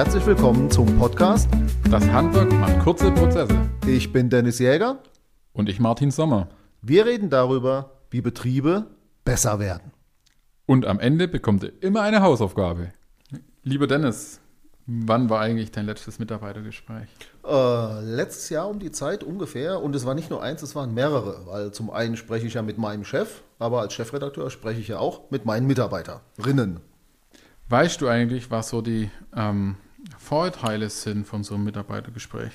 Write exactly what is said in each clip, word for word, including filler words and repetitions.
herzlich willkommen zum Podcast Das Handwerk macht kurze Prozesse. Ich bin Dennis Jäger. Und ich Martin Sommer. Wir reden darüber, wie Betriebe besser werden. Und am Ende bekommt ihr immer eine Hausaufgabe. Lieber Dennis, wann war eigentlich dein letztes Mitarbeitergespräch? Äh, letztes Jahr um die Zeit ungefähr. Und es war nicht nur eins, es waren mehrere. Weil zum einen spreche ich ja mit meinem Chef, aber als Chefredakteur spreche ich ja auch mit meinen Mitarbeiterinnen. Weißt du eigentlich, was so die ähm, Vorteile sind von so einem Mitarbeitergespräch?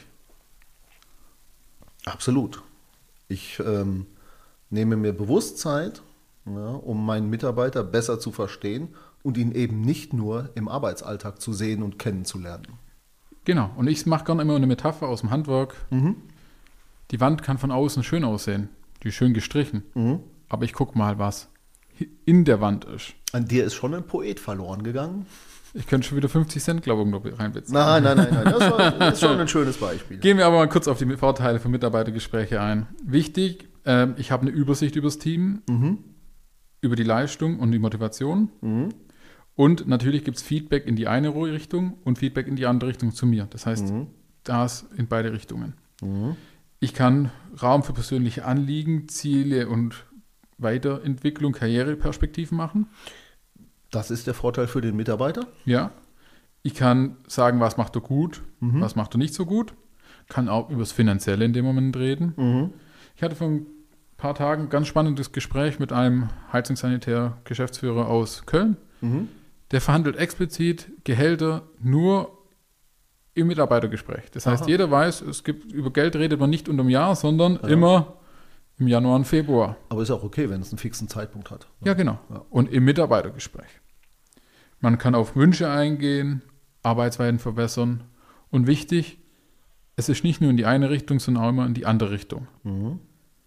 Absolut. Ich ähm, nehme mir bewusst Zeit, ja, um meinen Mitarbeiter besser zu verstehen und ihn eben nicht nur im Arbeitsalltag zu sehen und kennenzulernen. Genau, und ich mache gerne immer eine Metapher aus dem Handwerk. Mhm. Die Wand kann von außen schön aussehen, die ist schön gestrichen, Mhm. aber ich gucke mal, was in der Wand ist. An dir ist schon ein Poet verloren gegangen. Ich könnte schon wieder fünfzig Cent, glaube ich, noch reinbeziehen. Nein, nein, nein, nein. Das, war, das ist schon ein schönes Beispiel. Gehen wir aber mal kurz auf die Vorteile von Mitarbeitergespräche ein. Wichtig, äh, ich habe eine Übersicht über das Team, Mhm. über die Leistung und die Motivation. Mhm. Und natürlich gibt es Feedback in die eine Richtung und Feedback in die andere Richtung zu mir. Das heißt, Mhm. das in beide Richtungen. Mhm. Ich kann Raum für persönliche Anliegen, Ziele und Weiterentwicklung, Karriereperspektiven machen. Das ist der Vorteil für den Mitarbeiter. Ja. Ich kann sagen, was macht er gut, Mhm. was macht er nicht so gut. Kann auch über das Finanzielle in dem Moment reden. Mhm. Ich hatte vor ein paar Tagen ein ganz spannendes Gespräch mit einem Heizungssanitär-Geschäftsführer aus Köln. Mhm. Der verhandelt explizit Gehälter nur im Mitarbeitergespräch. Das heißt, Aha. jeder weiß, es gibt, über Geld redet man nicht unterm Jahr, sondern Ja. immer im Januar und Februar. Aber ist auch okay, wenn es einen fixen Zeitpunkt hat. Ja, genau. Ja. Und im Mitarbeitergespräch. Man kann auf Wünsche eingehen, Arbeitsweisen verbessern. Und wichtig, es ist nicht nur in die eine Richtung, sondern auch immer in die andere Richtung. Mhm.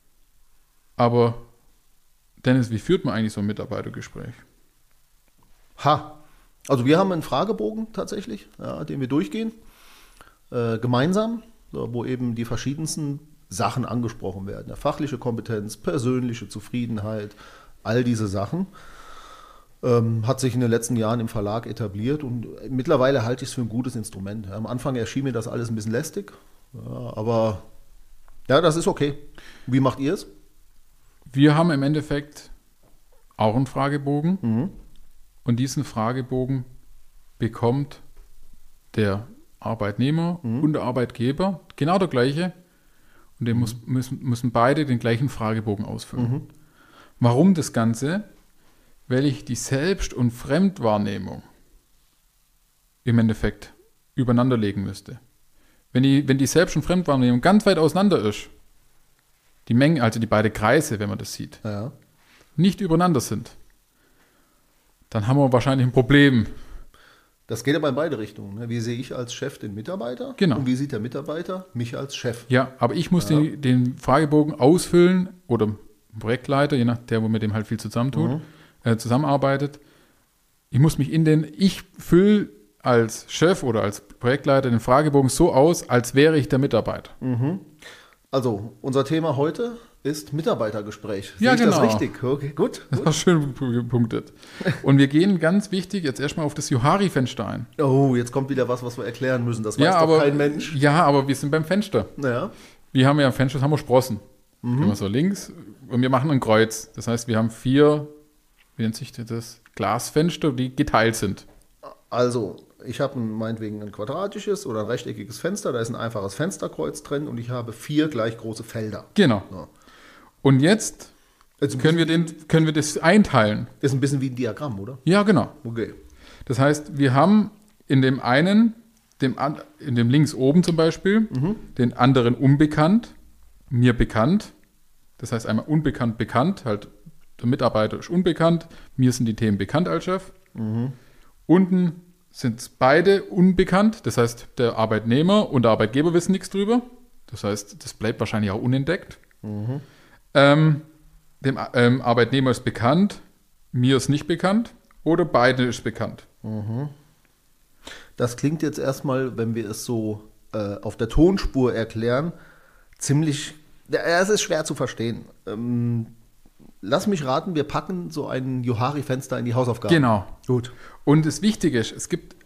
Aber, Dennis, wie führt man eigentlich so ein Mitarbeitergespräch? Ha. Also wir haben einen Fragebogen tatsächlich, ja, den wir durchgehen, äh, gemeinsam, so, wo eben die verschiedensten Sachen angesprochen werden. Ja, fachliche Kompetenz, persönliche Zufriedenheit, all diese Sachen. Ähm, hat sich in den letzten Jahren im Verlag etabliert und mittlerweile halte ich es für ein gutes Instrument. Ja, am Anfang erschien mir das alles ein bisschen lästig, ja, aber ja, das ist okay. Wie macht ihr es? Wir haben im Endeffekt auch einen Fragebogen. Mhm. Und diesen Fragebogen bekommt der Arbeitnehmer Mhm. und der Arbeitgeber genau der gleiche. Und den muss, müssen, müssen beide den gleichen Fragebogen ausfüllen. Mhm. Warum das Ganze? Weil ich die Selbst- und Fremdwahrnehmung im Endeffekt übereinander legen müsste. Wenn die, wenn die Selbst- und Fremdwahrnehmung ganz weit auseinander ist, die Mengen, also die beiden Kreise, wenn man das sieht, Ja. nicht übereinander sind, dann haben wir wahrscheinlich ein Problem. Das geht aber in beide Richtungen. Ne? Wie sehe ich als Chef den Mitarbeiter? Genau. Und wie sieht der Mitarbeiter mich als Chef? Ja, aber ich muss Ja. den, den Fragebogen ausfüllen oder ein Projektleiter, je nach der, wo mit dem halt viel zusammentut, Mhm. äh, zusammenarbeitet. Ich muss mich in den, ich fülle als Chef oder als Projektleiter den Fragebogen so aus, als wäre ich der Mitarbeiter. Mhm. Also, unser Thema heute ist Mitarbeitergespräch. Ja, Sehe ich genau. das richtig? Okay, gut. Das gut. war schön gepunktet. Und wir gehen ganz wichtig jetzt erstmal auf das Johari-Fenster ein. Oh, jetzt kommt wieder was, was wir erklären müssen. Das weiß Ja, doch aber, kein Mensch. ja, aber wir sind beim Fenster. Ja. Wir haben ja am Fenster haben wir Sprossen. Mhm. Immer so links und wir machen ein Kreuz. Das heißt, wir haben vier, wie nennt sich das, Glasfenster, die geteilt sind. Also, ich habe ein, meinetwegen ein quadratisches oder ein rechteckiges Fenster. Da ist ein einfaches Fensterkreuz drin und ich habe vier gleich große Felder. Genau. Ja. Und jetzt Also, können wir, den, können wir das einteilen. ist ein bisschen wie ein Diagramm, oder? Ja, genau. Okay. Das heißt, wir haben in dem einen, dem, an- in dem links oben zum Beispiel, Mhm. den anderen unbekannt, mir bekannt. Das heißt einmal unbekannt, bekannt. Halt der Mitarbeiter ist unbekannt, mir sind die Themen bekannt als Chef. Mhm. Unten sind beide unbekannt. Das heißt, der Arbeitnehmer und der Arbeitgeber wissen nichts drüber. Das heißt, das bleibt wahrscheinlich auch unentdeckt. Mhm. Ähm, dem ähm, Arbeitnehmer ist bekannt, mir ist nicht bekannt oder beide ist bekannt. Mhm. Das klingt jetzt erstmal, wenn wir es so äh, auf der Tonspur erklären, ziemlich, ja, es ist schwer zu verstehen. Ähm, lass mich raten, wir packen so ein Johari-Fenster in die Hausaufgaben. Genau. Gut. Und das Wichtige ist, es gibt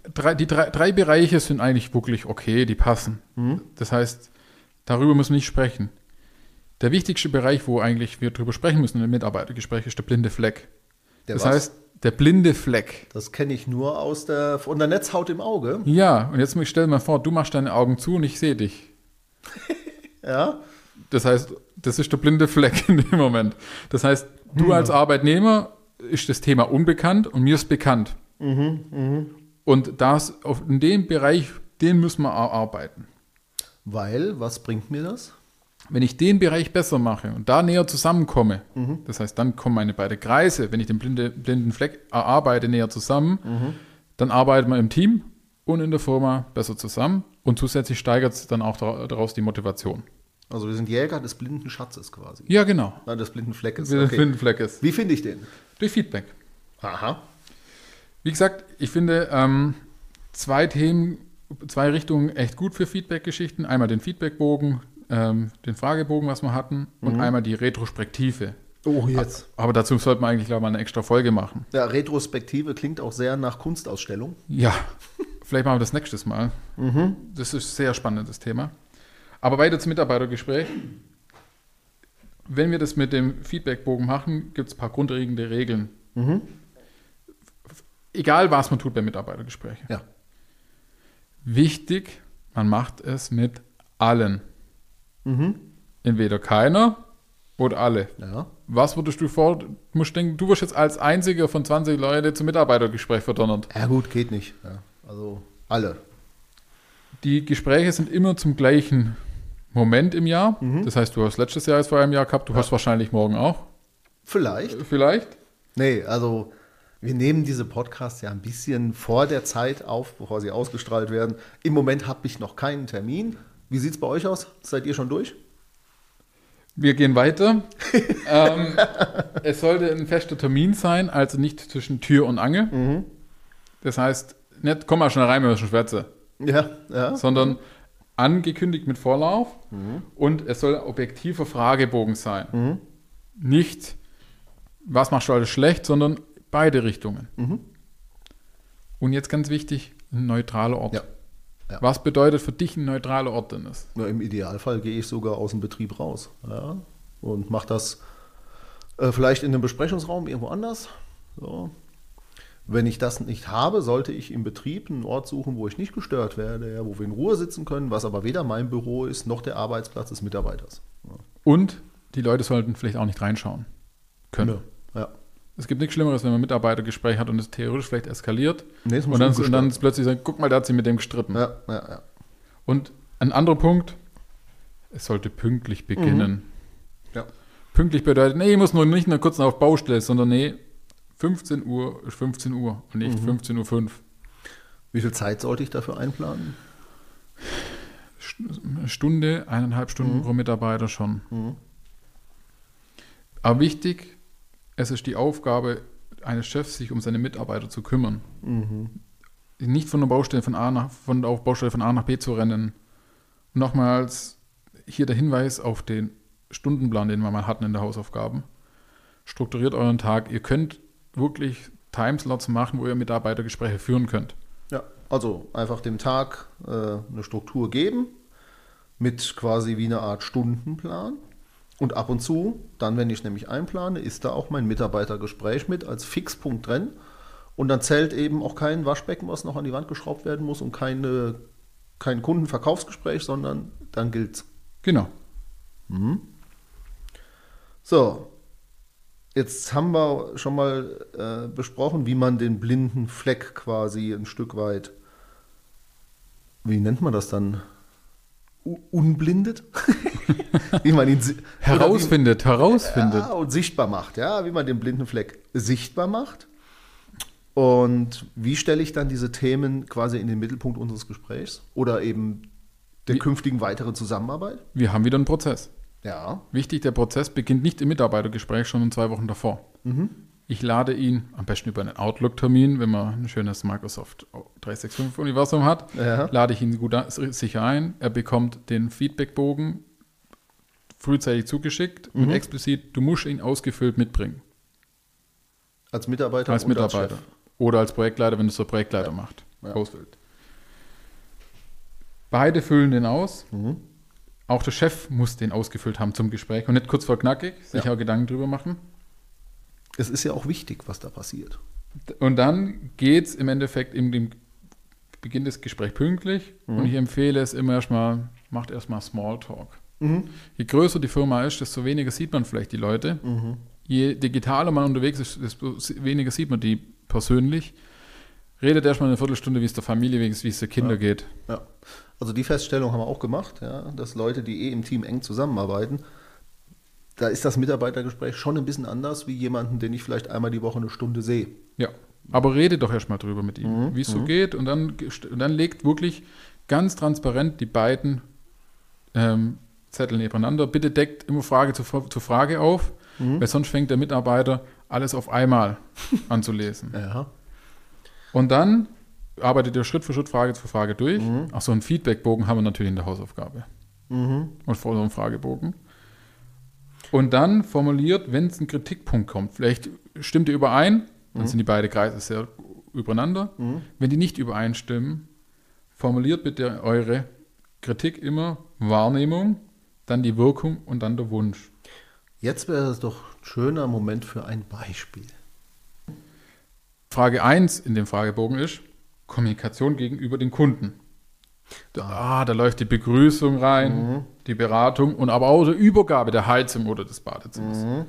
drei, die drei, drei Bereiche sind eigentlich wirklich okay, die passen. Mhm. Das heißt, darüber müssen wir nicht sprechen. Der wichtigste Bereich, wo eigentlich wir drüber sprechen müssen im Mitarbeitergespräch, ist der blinde Fleck. Der das was? heißt, der blinde Fleck. Das kenne ich nur aus der, von der Netzhaut im Auge. Ja, und jetzt stell dir mal vor, du machst deine Augen zu und ich sehe dich. Ja. Das heißt, das ist der blinde Fleck in dem Moment. Das heißt, du als Arbeitnehmer ist das Thema unbekannt und mir ist bekannt. Mhm, mh. Und das auf, in dem Bereich, den müssen wir arbeiten. Weil, was bringt mir das? Wenn ich den Bereich besser mache und da näher zusammenkomme, mhm. das heißt, dann kommen meine beiden Kreise, wenn ich den blinde, blinden Fleck erarbeite, näher zusammen, mhm. dann arbeiten wir im Team und in der Firma besser zusammen und zusätzlich steigert es dann auch daraus die Motivation. Also wir sind Jäger des blinden Schatzes quasi. Ja, genau. Nein, des blinden Fleckes. Wie der Okay. blinde Fleck ist. Wie finde ich den? Durch Feedback. Aha. Wie gesagt, ich finde ähm, zwei Themen, zwei Richtungen echt gut für Feedback-Geschichten. Einmal den Feedbackbogen, ähm, den Fragebogen, was wir hatten, und Mhm. einmal die Retrospektive. Oh, jetzt. Aber dazu sollte man eigentlich, glaube ich, mal eine extra Folge machen. Ja, Retrospektive klingt auch sehr nach Kunstausstellung. Ja, vielleicht machen wir das nächstes Mal. Mhm. Das ist ein sehr spannendes Thema. Aber weiter zum Mitarbeitergespräch. Wenn wir das mit dem Feedbackbogen machen, gibt es ein paar grundlegende Regeln. Mhm. Egal, was man tut bei Mitarbeitergesprächen. Ja. Wichtig, man macht es mit allen. Mhm. Entweder keiner oder alle. Ja. Was würdest du vor? Du musst denken, du wirst jetzt als einziger von zwanzig Leute zum Mitarbeitergespräch verdonnert. Ja gut, geht nicht. Ja. Also alle. Die Gespräche sind immer zum gleichen Moment im Jahr. Mhm. Das heißt, du hast letztes Jahr jetzt vor einem Jahr gehabt, du Ja. hast wahrscheinlich morgen auch. Vielleicht. Vielleicht. Nee, also wir nehmen diese Podcasts ja ein bisschen vor der Zeit auf, bevor sie ausgestrahlt werden. Im Moment habe ich noch keinen Termin. Wie sieht es bei euch aus? Seid ihr schon durch? Wir gehen weiter. ähm, es sollte ein fester Termin sein, also nicht zwischen Tür und Angel. Mhm. Das heißt, nicht, komm mal schnell rein, wir müssen schwätzen. Ja, ja. Sondern angekündigt mit Vorlauf Mhm. und es soll ein objektiver Fragebogen sein. Mhm. Nicht, was machst du alles schlecht, sondern beide Richtungen. Mhm. Und jetzt ganz wichtig, ein neutraler Ort. Ja. Ja. Was bedeutet für dich ein neutraler Ort denn ist? Ja, im Idealfall gehe ich sogar aus dem Betrieb raus. Ja, und mache das äh, vielleicht in einem Besprechungsraum irgendwo anders. So. Wenn ich das nicht habe, sollte ich im Betrieb einen Ort suchen, wo ich nicht gestört werde, ja, wo wir in Ruhe sitzen können, was aber weder mein Büro ist, noch der Arbeitsplatz des Mitarbeiters. Ja. Und die Leute sollten vielleicht auch nicht reinschauen können. Ja. Es gibt nichts Schlimmeres, wenn man ein Mitarbeitergespräch hat und es theoretisch vielleicht eskaliert. Nee, es muss Und dann, ungestört. und dann ist plötzlich sagen, guck mal, der hat sich mit dem gestritten. Ja, ja, ja. Und ein anderer Punkt, es sollte pünktlich beginnen. Ja. Pünktlich bedeutet, nee, ich muss nur nicht nur kurz auf Baustelle, sondern nee, fünfzehn Uhr ist fünfzehn Uhr und nicht Mhm. fünfzehn Uhr fünf. Wie viel Zeit sollte ich dafür einplanen? Eine Stunde, eineinhalb Stunden Mhm. pro Mitarbeiter schon. Mhm. Aber wichtig, es ist die Aufgabe eines Chefs, sich um seine Mitarbeiter zu kümmern. Mhm. Nicht von der Baustelle von A nach, von der Baustelle von A nach B zu rennen. Und nochmals hier der Hinweis auf den Stundenplan, den wir mal hatten in der Hausaufgaben. Strukturiert euren Tag. Ihr könnt wirklich Timeslots machen, wo ihr Mitarbeitergespräche führen könnt. Ja, also einfach dem Tag äh, eine Struktur geben, mit quasi wie eine Art Stundenplan. Und ab und zu, dann, wenn ich nämlich einplane, ist da auch mein Mitarbeitergespräch mit als Fixpunkt drin. Und dann zählt eben auch kein Waschbecken, was noch an die Wand geschraubt werden muss und keine, kein Kundenverkaufsgespräch, sondern dann gilt's. Genau. Mhm. So, jetzt haben wir schon mal äh, besprochen, wie man den blinden Fleck quasi ein Stück weit, wie nennt man das dann? U- unblindet? Wie man ihn si- Herausfindet, oder wie, herausfindet. ja, und sichtbar macht, ja, wie man den blinden Fleck sichtbar macht. Und wie stelle ich dann diese Themen quasi in den Mittelpunkt unseres Gesprächs oder eben der Wie- künftigen weiteren Zusammenarbeit? Wir haben wieder einen Prozess. Ja. Wichtig, der Prozess beginnt nicht im Mitarbeitergespräch, sondern zwei Wochen davor. Mhm. Ich lade ihn am besten über einen Outlook-Termin, wenn man ein schönes Microsoft dreihundertfünfundsechzig-Universum hat, Ja. lade ich ihn gut sicher ein. Er bekommt den Feedbackbogen frühzeitig zugeschickt Mhm. mit explizit, du musst ihn ausgefüllt mitbringen. Als Mitarbeiter Als und Mitarbeiter. Chef. Oder als Projektleiter, wenn es der Projektleiter macht. Ja. ausfüllt. Beide füllen den aus. Mhm. Auch der Chef muss den ausgefüllt haben zum Gespräch und nicht kurz vor knackig, sich Ja. auch Gedanken drüber machen. Es ist ja auch wichtig, was da passiert. Und dann geht es im Endeffekt in dem Beginn des Gesprächs pünktlich. Mhm. Und ich empfehle es immer erstmal, macht erstmal Smalltalk. Mhm. Je größer die Firma ist, desto weniger sieht man vielleicht die Leute. Mhm. Je digitaler man unterwegs ist, desto weniger sieht man die persönlich. Redet erstmal eine Viertelstunde, wie es der Familie, wie es der Kinder Ja. geht. Ja. Also die Feststellung haben wir auch gemacht, ja, dass Leute, die eh im Team eng zusammenarbeiten, da ist das Mitarbeitergespräch schon ein bisschen anders wie jemanden, den ich vielleicht einmal die Woche eine Stunde sehe. Ja, aber redet doch erstmal drüber mit ihm, Mhm, wie es so mhm. geht. Und dann, gest- und dann legt wirklich ganz transparent die beiden ähm, Zettel nebeneinander. Bitte deckt immer Frage zu, Fra- zu Frage auf, Mhm. weil sonst fängt der Mitarbeiter alles auf einmal an zu lesen. Ja. Und dann arbeitet ihr Schritt für Schritt Frage für Frage durch. Mhm. Ach so, einen Feedbackbogen haben wir natürlich in der Hausaufgabe. Mhm. Und vor so einem Fragebogen. Und dann formuliert, wenn es ein Kritikpunkt kommt, vielleicht stimmt ihr überein, dann sind die beiden Kreise sehr übereinander. Mhm. Wenn die nicht übereinstimmen, formuliert bitte eure Kritik immer Wahrnehmung, dann die Wirkung und dann der Wunsch. Jetzt wäre es doch ein schöner Moment für ein Beispiel. Frage eins in dem Fragebogen ist Kommunikation gegenüber den Kunden. Da, ah, da läuft die Begrüßung rein, Mhm. die Beratung und aber auch die Übergabe der Heizung oder des Badezimmers. Mhm.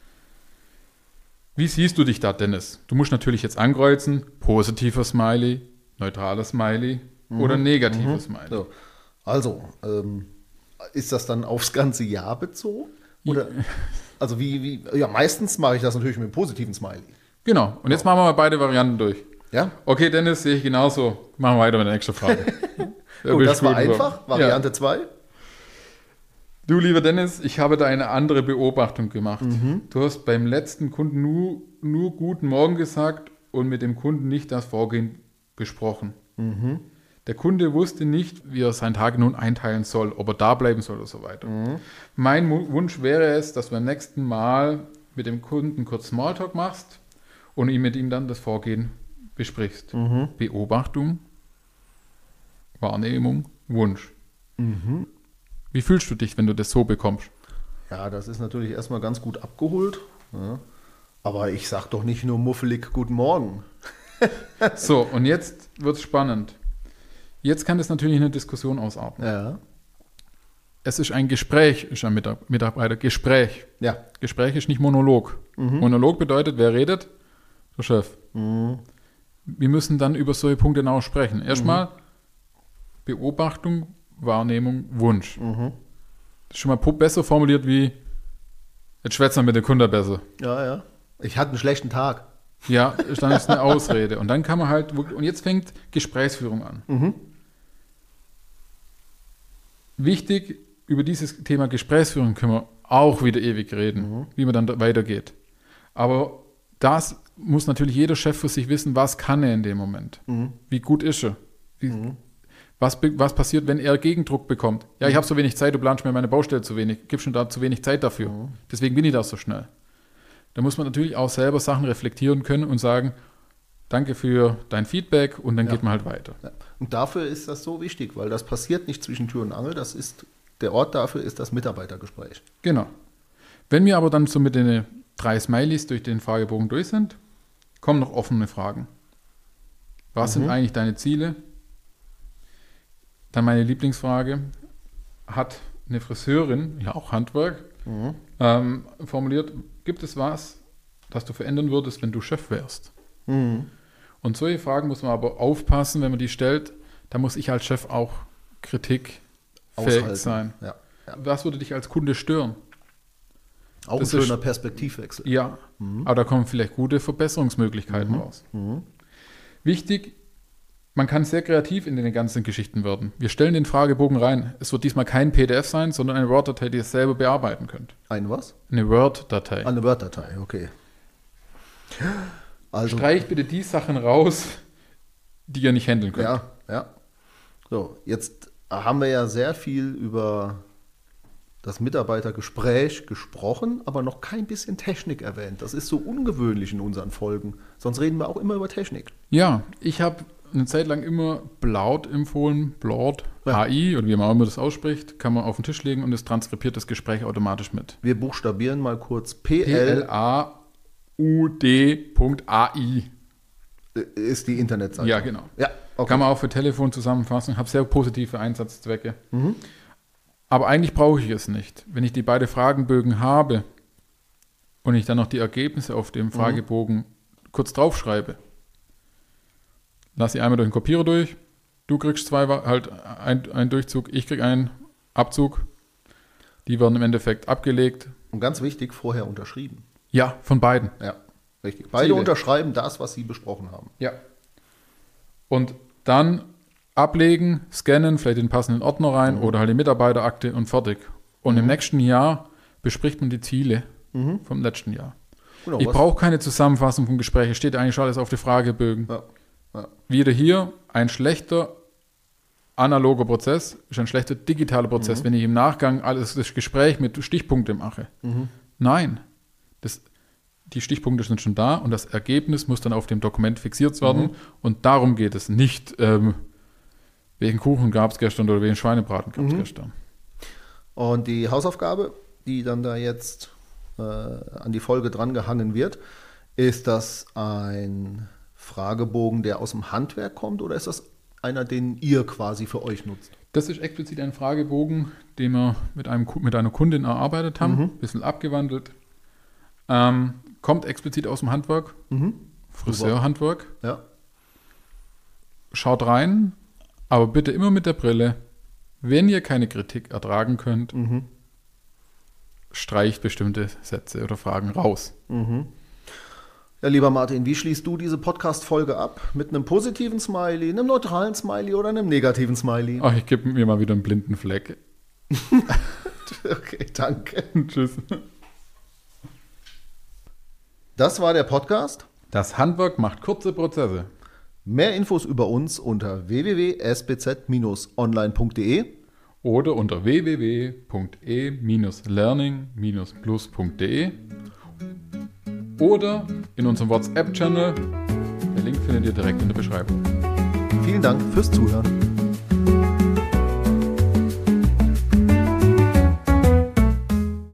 Wie siehst du dich da, Dennis? Du musst natürlich jetzt ankreuzen, positiver Smiley, neutraler Smiley oder negativer Smiley. So. Also, ähm, ist das dann aufs ganze Jahr bezogen? Oder, also wie, wie, ja, meistens mache ich das natürlich mit einem positiven Smiley. Genau, und jetzt machen wir mal beide Varianten durch. Ja? Okay, Dennis, sehe ich genauso. Machen wir weiter mit der nächsten Frage. Da Gut, bist das war gut drin. einfach. Variante zwei. Ja. Du, lieber Dennis, ich habe da eine andere Beobachtung gemacht. Du hast beim letzten Kunden nur, nur Guten Morgen gesagt und mit dem Kunden nicht das Vorgehen besprochen. Der Kunde wusste nicht, wie er seinen Tag nun einteilen soll, ob er da bleiben soll oder so weiter. Mein Mu- Wunsch wäre es, dass du beim nächsten Mal mit dem Kunden kurz Smalltalk machst und ihm mit ihm dann das Vorgehen besprichst. Beobachtung, Wahrnehmung, Wunsch. Wie fühlst du dich, wenn du das so bekommst? Ja, das ist natürlich erstmal ganz gut abgeholt. Ja. Aber ich sag doch nicht nur muffelig Guten Morgen. So, und jetzt wird es spannend. Jetzt kann das natürlich eine Diskussion ausarten. Ja. Es ist ein Gespräch, ist ein Mitar- Mitarbeiter, Gespräch. Ja. Gespräch ist nicht Monolog. Monolog bedeutet, wer redet? Der Chef. Mhm. Wir müssen dann über solche Punkte genau sprechen. Erstmal Beobachtung, Wahrnehmung, Wunsch. Mhm. Das ist schon mal pu- besser formuliert wie, jetzt schwätzen wir mit dem Kunde besser. Ja, ja. Ich hatte einen schlechten Tag. Ja, ist- dann ist eine Ausrede. Und dann kann man halt, wirklich- und jetzt fängt Gesprächsführung an. Mhm. Wichtig, über dieses Thema Gesprächsführung können wir auch wieder ewig reden, wie man dann da weitergeht. Aber das muss natürlich jeder Chef für sich wissen, was kann er in dem Moment? Mhm. Wie gut ist er? Wie, was, be- was passiert, wenn er Gegendruck bekommt? Ja, ich habe so wenig Zeit, du planst mir meine Baustelle zu wenig, gibst schon da zu wenig Zeit dafür. Deswegen bin ich da so schnell. Da muss man natürlich auch selber Sachen reflektieren können und sagen, danke für dein Feedback und dann Ja. geht man halt weiter. Ja. Und dafür ist das so wichtig, weil das passiert nicht zwischen Tür und Angel. Das ist, der Ort dafür ist das Mitarbeitergespräch. Genau. Wenn wir aber dann so mit den drei Smileys durch den Fragebogen durch sind, kommen noch offene Fragen. Was sind eigentlich deine Ziele? Dann meine Lieblingsfrage, hat eine Friseurin, ja auch Handwerk, ähm, formuliert, gibt es was, das du verändern würdest, wenn du Chef wärst? Mhm. Und solche Fragen muss man aber aufpassen, wenn man die stellt, da muss ich als Chef auch kritikfähig Aushalten. sein. Ja. Ja. Was würde dich als Kunde stören? Auch Das ein ist- schöner Perspektivwechsel. Ja, aber da kommen vielleicht gute Verbesserungsmöglichkeiten raus. Mhm. Wichtig, man kann sehr kreativ in den ganzen Geschichten werden. Wir stellen den Fragebogen rein. Es wird diesmal kein P D F sein, sondern eine Word-Datei, die ihr selber bearbeiten könnt. Ein was? Eine Word-Datei. Eine Word-Datei, okay. Also, Streich bitte die Sachen raus, die ihr nicht handeln könnt. ja, ja. So, jetzt haben wir ja sehr viel über das Mitarbeitergespräch gesprochen, aber noch kein bisschen Technik erwähnt. Das ist so ungewöhnlich in unseren Folgen. Sonst reden wir auch immer über Technik. Ja, ich habe eine Zeit lang immer Blaut empfohlen, Blaut, Ja. A I oder wie man auch immer das ausspricht, kann man auf den Tisch legen und es transkribiert das Gespräch automatisch mit. Wir buchstabieren mal kurz P P L L A U D Punkt A I. ist die Internetseite. Ja, genau. Ja, okay. Kann man auch für Telefon zusammenfassen, habe sehr positive Einsatzzwecke. Mhm. Aber eigentlich brauche ich es nicht. Wenn ich die beiden Fragenbögen habe und ich dann noch die Ergebnisse auf dem Fragebogen kurz draufschreibe, lasse ich einmal durch den Kopierer durch, du kriegst zwei, halt ein, einen Durchzug, ich krieg einen Abzug. Die werden im Endeffekt abgelegt. Und ganz wichtig, vorher unterschrieben. Ja, von beiden. Ja, richtig. Beide Ziele. unterschreiben das, was sie besprochen haben. Ja. Und dann ablegen, scannen, vielleicht den passenden Ordner rein Mhm. oder halt die Mitarbeiterakte und fertig. Und Mhm. im nächsten Jahr bespricht man die Ziele Mhm. vom letzten Jahr. Genau, Ich was- brauche keine Zusammenfassung vom Gespräch, es steht eigentlich alles auf die Fragebögen. Ja, ja. Wieder hier, ein schlechter analoger Prozess ist ein schlechter digitaler Prozess, Mhm. wenn ich im Nachgang alles das Gespräch mit Stichpunkten mache. Mhm. Nein, das, die Stichpunkte sind schon da und das Ergebnis muss dann auf dem Dokument fixiert werden. Mhm. Und darum geht es nicht, ähm, welchen Kuchen gab es gestern oder welchen Schweinebraten gab es Mhm. gestern. Und die Hausaufgabe, die dann da jetzt äh, an die Folge drangehangen wird, ist das ein Fragebogen, der aus dem Handwerk kommt, oder ist das einer, den ihr quasi für euch nutzt? Das ist explizit ein Fragebogen, den wir mit, einem, Ku- mit einer Kundin erarbeitet haben, Mhm. ein bisschen abgewandelt. Ähm, kommt explizit aus dem Handwerk, Mhm. Friseurhandwerk. Ja. Schaut rein, aber bitte immer mit der Brille. Wenn ihr keine Kritik ertragen könnt, Mhm. streicht bestimmte Sätze oder Fragen raus. Mhm. Ja, lieber Martin, wie schließt du diese Podcast-Folge ab? Mit einem positiven Smiley, einem neutralen Smiley oder einem negativen Smiley? Ach, ich gebe mir mal wieder einen blinden Fleck. Okay, danke. Tschüss. Das war der Podcast. Das Handwerk macht kurze Prozesse. Mehr Infos über uns unter w w w punkt s b z Bindestrich online punkt d e Oder unter w w w punkt e learning plus punkt d e oder in unserem WhatsApp-Channel. Der Link findet ihr direkt in der Beschreibung. Vielen Dank fürs Zuhören.